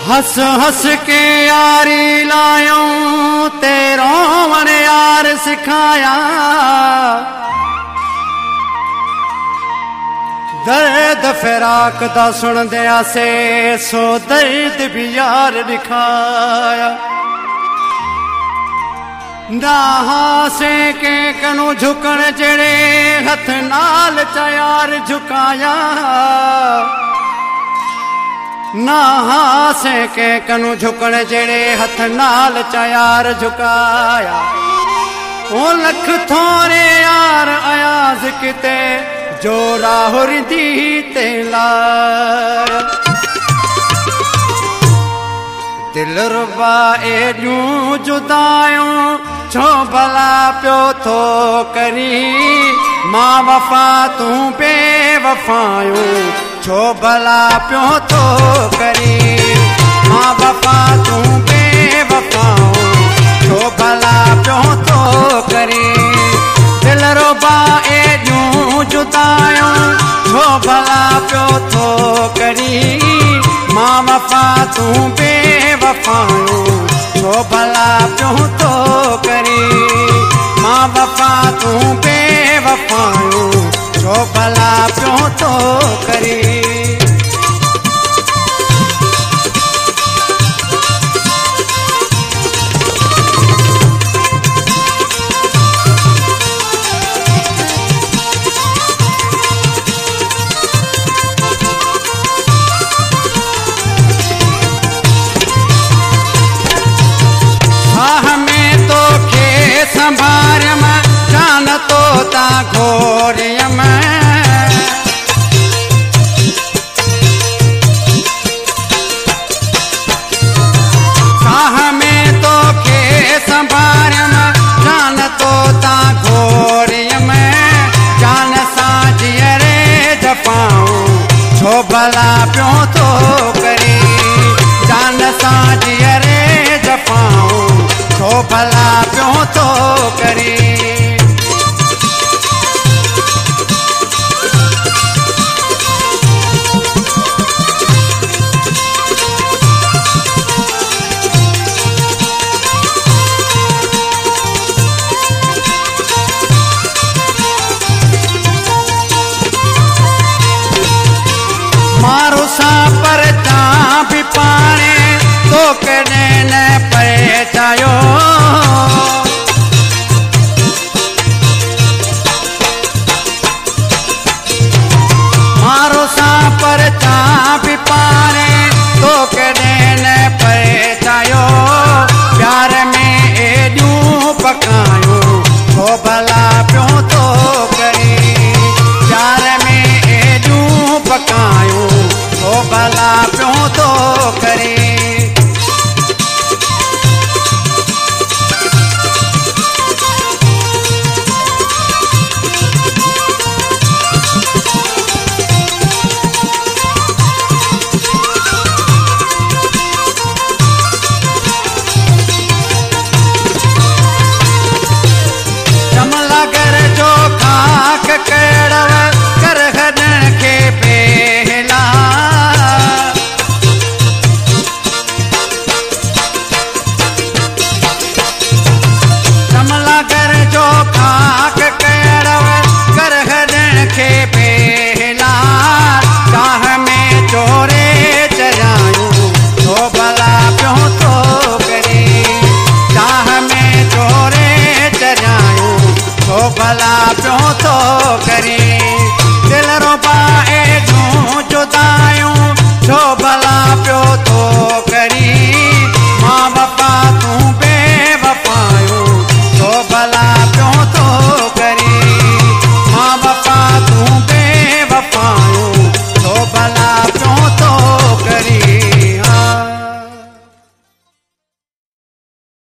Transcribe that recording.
हस हस के यारी लायूं तेरो मन यार सिखाया दर्द फिराक दा सुन दिया से सो दर्द भी यार दिखाया नाहा से के कनु झुकण जड़े हथ नाल च यार झुकाया नाहा से के कनु झुकण जड़े हथ नाल च यार झुकाया ओ लख थोरे यार अयाज किते जो राहुर दी ते लाया दिल रुबा एॾियूं जुदायूं छो भला पियो थो करी मां वफ़ा तूं बेवफ़ायूं छो भला पियो थो करी मां वफ़ा तूं बेवफ़ाऊं छो भला पियो थो करी दिल रुबा एॾियूं जुदायूं छो भला पियो थो करी मां वफ़ा तूं बेवफ़ायूं छो भला पियो थो करी मां वफ़ा तूं बेवफ़ायूं छो भला पियो थो करी संभार जान तो ता घोरिय साह में तो के संभार जान तो ता घोरिय जान सा जियरे जपाऊं छो भला पियो थो करे जान सा जियरे जपाऊं छो भला पियो थो करे